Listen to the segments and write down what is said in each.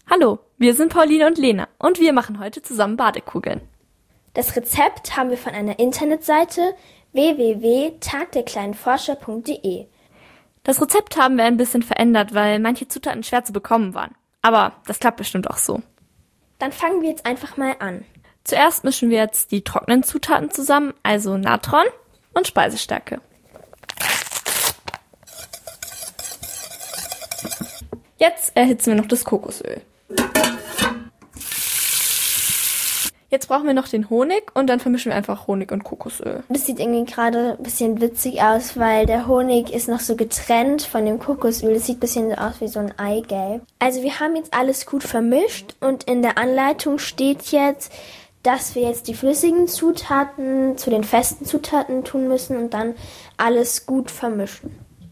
Hallo, wir sind Pauline und Lena und wir machen heute zusammen Badekugeln. Das Rezept haben wir von einer Internetseite www.tagderkleinenforscher.de. Das Rezept haben wir ein bisschen verändert, weil manche Zutaten schwer zu bekommen waren. Aber das klappt bestimmt auch so. Dann fangen wir jetzt einfach mal an. Zuerst mischen wir jetzt die trockenen Zutaten zusammen, also Natron und Speisestärke. Jetzt erhitzen wir noch das Kokosöl. Jetzt brauchen wir noch den Honig und dann vermischen wir einfach Honig und Kokosöl. Das sieht irgendwie gerade ein bisschen witzig aus, weil der Honig ist noch so getrennt von dem Kokosöl. Das sieht ein bisschen aus wie so ein Eigelb. Also wir haben jetzt alles gut vermischt und in der Anleitung steht jetzt, dass wir jetzt die flüssigen Zutaten zu den festen Zutaten tun müssen und dann alles gut vermischen.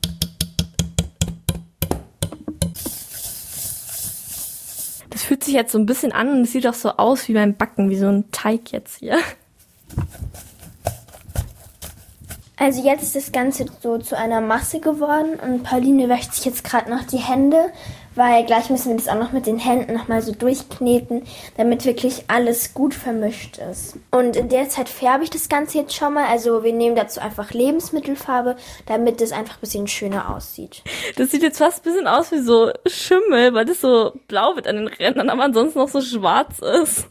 Das fühlt sich jetzt so ein bisschen an und es sieht auch so aus wie beim Backen, wie so ein Teig jetzt hier. Also jetzt ist das Ganze so zu einer Masse geworden und Pauline wäscht sich jetzt gerade noch die Hände, weil gleich müssen wir das auch noch mit den Händen nochmal so durchkneten, damit wirklich alles gut vermischt ist. Und in der Zeit färbe ich das Ganze jetzt schon mal, also wir nehmen dazu einfach Lebensmittelfarbe, damit es einfach ein bisschen schöner aussieht. Das sieht jetzt fast ein bisschen aus wie so Schimmel, weil das so blau wird an den Rändern, aber ansonsten noch so schwarz ist.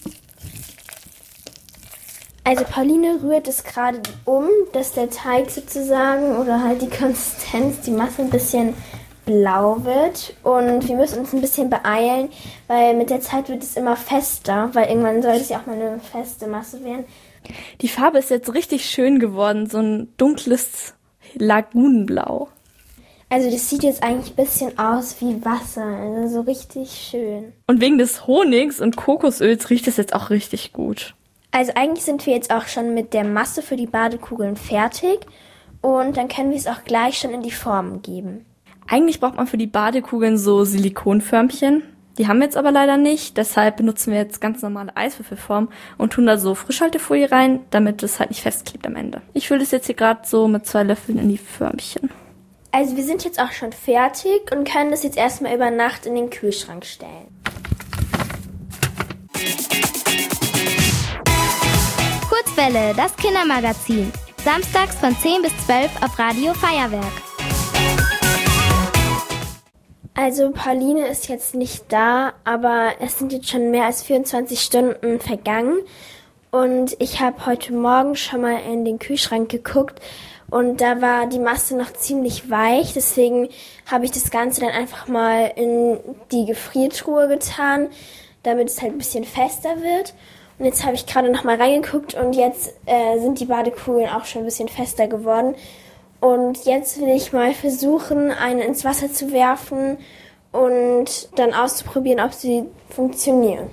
Also Pauline rührt es gerade um, dass der Teig sozusagen oder halt die Konsistenz, die Masse ein bisschen blau wird. Und wir müssen uns ein bisschen beeilen, weil mit der Zeit wird es immer fester, weil irgendwann soll es ja auch mal eine feste Masse werden. Die Farbe ist jetzt richtig schön geworden, so ein dunkles Lagunenblau. Also das sieht jetzt eigentlich ein bisschen aus wie Wasser, also so richtig schön. Und wegen des Honigs und Kokosöls riecht es jetzt auch richtig gut. Also eigentlich sind wir jetzt auch schon mit der Masse für die Badekugeln fertig und dann können wir es auch gleich schon in die Formen geben. Eigentlich braucht man für die Badekugeln so Silikonförmchen. Die haben wir jetzt aber leider nicht, deshalb benutzen wir jetzt ganz normale Eiswürfelform und tun da so Frischhaltefolie rein, damit es halt nicht festklebt am Ende. Ich fülle das jetzt hier gerade so mit 2 Löffeln in die Förmchen. Also wir sind jetzt auch schon fertig und können das jetzt erstmal über Nacht in den Kühlschrank stellen. Kurzwelle, das Kindermagazin. Samstags von 10 bis 12 auf Radio Feuerwerk. Also Pauline ist jetzt nicht da, aber es sind jetzt schon mehr als 24 Stunden vergangen. Und ich habe heute Morgen schon mal in den Kühlschrank geguckt und da war die Masse noch ziemlich weich. Deswegen habe ich das Ganze dann einfach mal in die Gefriertruhe getan, damit es halt ein bisschen fester wird. Und jetzt habe ich gerade noch mal reingeguckt und jetzt sind die Badekugeln auch schon ein bisschen fester geworden. Und jetzt will ich mal versuchen, eine ins Wasser zu werfen und dann auszuprobieren, ob sie funktionieren.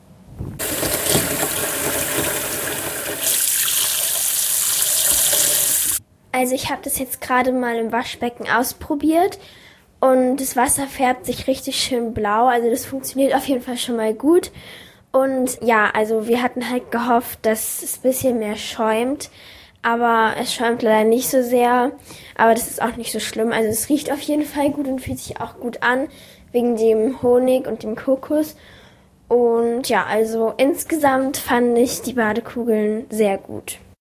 Also ich habe das jetzt gerade mal im Waschbecken ausprobiert und das Wasser färbt sich richtig schön blau. Also das funktioniert auf jeden Fall schon mal gut. Und ja, also wir hatten halt gehofft, dass es ein bisschen mehr schäumt, aber es schäumt leider nicht so sehr, aber das ist auch nicht so schlimm. Also es riecht auf jeden Fall gut und fühlt sich auch gut an, wegen dem Honig und dem Kokos. Und ja, also insgesamt fand ich die Badekugeln sehr gut.